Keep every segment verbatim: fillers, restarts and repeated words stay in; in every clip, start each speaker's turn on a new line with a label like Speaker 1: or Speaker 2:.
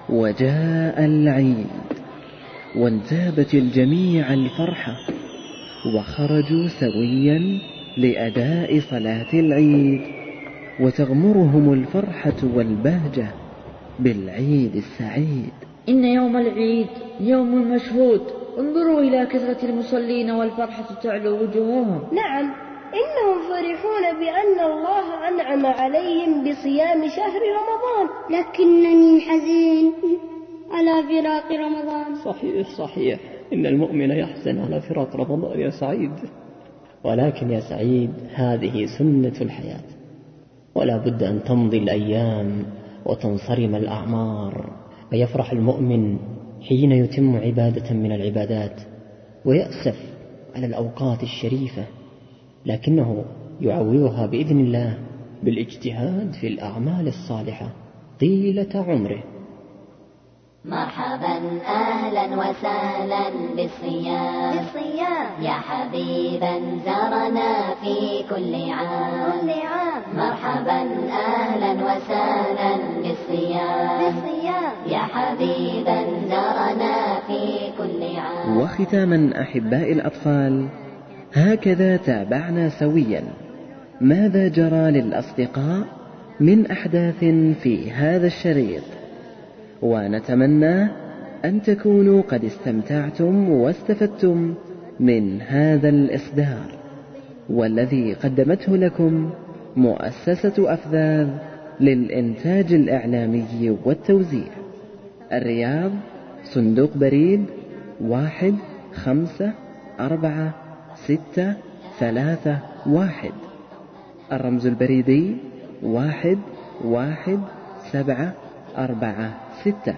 Speaker 1: وجاء العيد وانتابت الجميع الفرحة، وخرجوا سويا لأداء صلاة العيد، وتغمرهم الفرحة والبهجة بالعيد السعيد.
Speaker 2: إن يوم العيد يوم مشهود، انظروا إلى كثرة المصلين والفرحة تعلو وجوههم.
Speaker 3: نعم، إنهم فرحون بأن الله أنعم عليهم بصيام شهر رمضان،
Speaker 4: لكنني حزين على فراق رمضان.
Speaker 5: صحيح صحيح، إن المؤمن يحزن على فراق رمضان يا سعيد، ولكن يا سعيد هذه سنة الحياة، ولا بد أن تمضي الأيام وتنصرم الأعمار، فيفرح المؤمن حين يتم عبادة من العبادات، ويأسف على الأوقات الشريفة، لكنه يعوضها بإذن الله بالاجتهاد في الأعمال الصالحة طيلة عمره.
Speaker 6: مرحبا أهلا وسهلا بالصيام،
Speaker 3: بالصيام
Speaker 6: يا حبيبا زارنا في كل عام،
Speaker 3: كل عام
Speaker 6: مرحبا أهلا وسهلا بالصيام،
Speaker 3: بالصيام
Speaker 6: يا حبيبا زارنا في كل عام.
Speaker 1: وختاما أحباء الأطفال، هكذا تابعنا سويا ماذا جرى للأصدقاء من أحداث في هذا الشريط، ونتمنى أن تكونوا قد استمتعتم واستفدتم من هذا الإصدار، والذي قدمته لكم مؤسسة أفذاذ للإنتاج الإعلامي والتوزيع، الرياض، صندوق بريد واحد خمسة أربعة ستة ثلاثة واحد، الرمز البريدي واحد واحد سبعة أربعة ستة،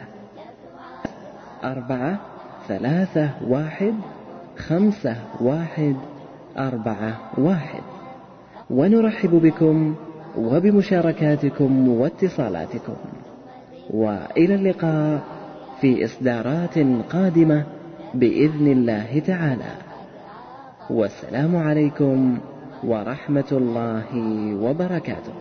Speaker 1: أربعة ثلاثة واحد خمسة واحد أربعة واحد. ونرحب بكم وبمشاركاتكم واتصالاتكم، وإلى اللقاء في إصدارات قادمة بإذن الله تعالى، والسلام عليكم ورحمة الله وبركاته.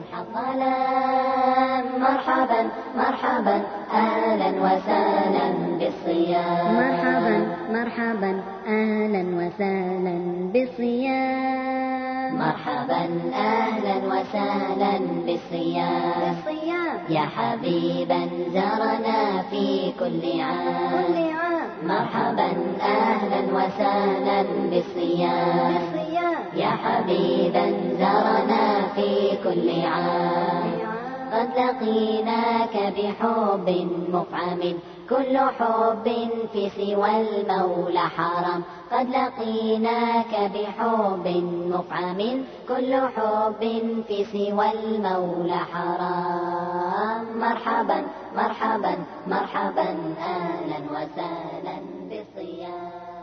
Speaker 6: مرحبا مرحبا أهلا وسهلا بالصيام،
Speaker 4: مرحبا مرحبا أهلا وسهلا بالصيام،
Speaker 6: مرحبا أهلا وسهلا بالصيام،
Speaker 3: بالصيام
Speaker 6: يا حبيبا زارنا في كل عام،
Speaker 3: كل عام
Speaker 6: مرحبا أهلا وسهلا بالصيام،
Speaker 3: بالصيام
Speaker 6: يا حبيبا زارنا في كل عام. قد لقيناك بحب مفعم، كل حب في سوى المولى حرام، قد لقيناك بحب مفعم، كل حب في سوى المولى حرام. مرحبا مرحبا مرحبا أهلا وسهلا بالصيام.